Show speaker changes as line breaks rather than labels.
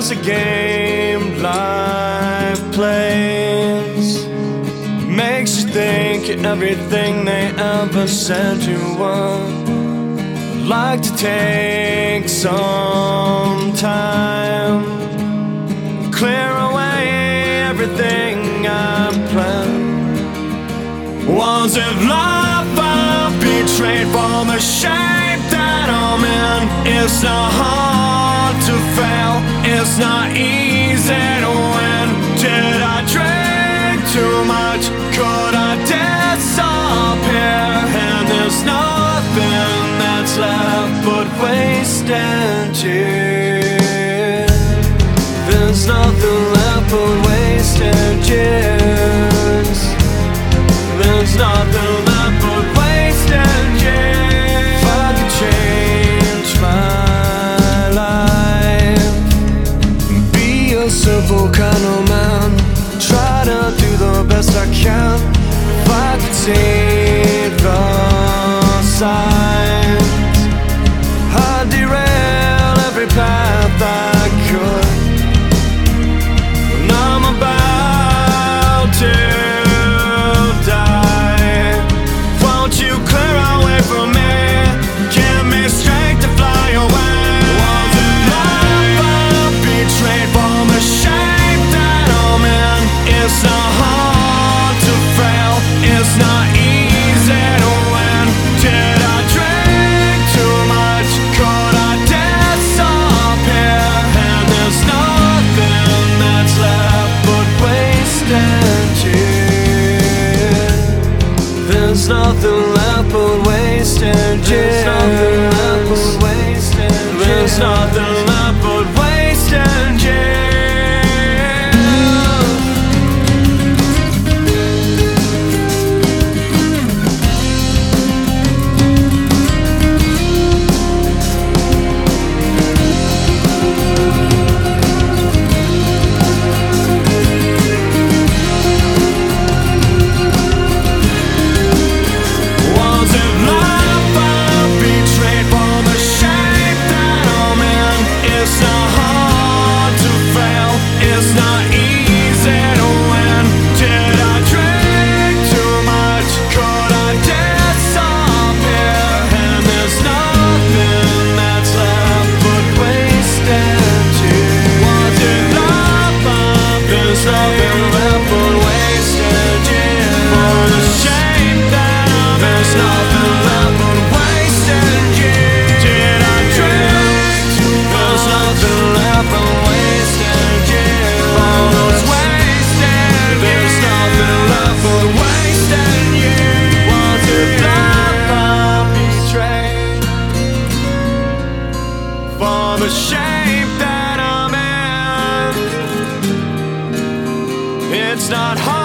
is a game life plays. Makes you think everything they ever said you were. Like to take some time, clear away everything I planned. Was it love I betrayed for the shape that I'm in? It's not hard to fail, it's not easy to win. Did I drink too much? Could I disappear? And there's nothing that's left but wasted years. There's nothing left but wasted years. There's nothing left but wasted years. If I could change my life, be a simple kind of man, try to do the best I can. If I could see the signs, I'd derail every path I could. And I'm about to die. Won't you clear away from me? Give me strength to fly away. Was it love I betrayed for the shape that I'm in? It's not hard to fail, it's not easy to win. Did I drink too much? Could I disappear? And there's nothing that's left but wasted years. There's nothing left but wasted years. There's nothing left but wasted years. The shape that I'm in, it's not hard.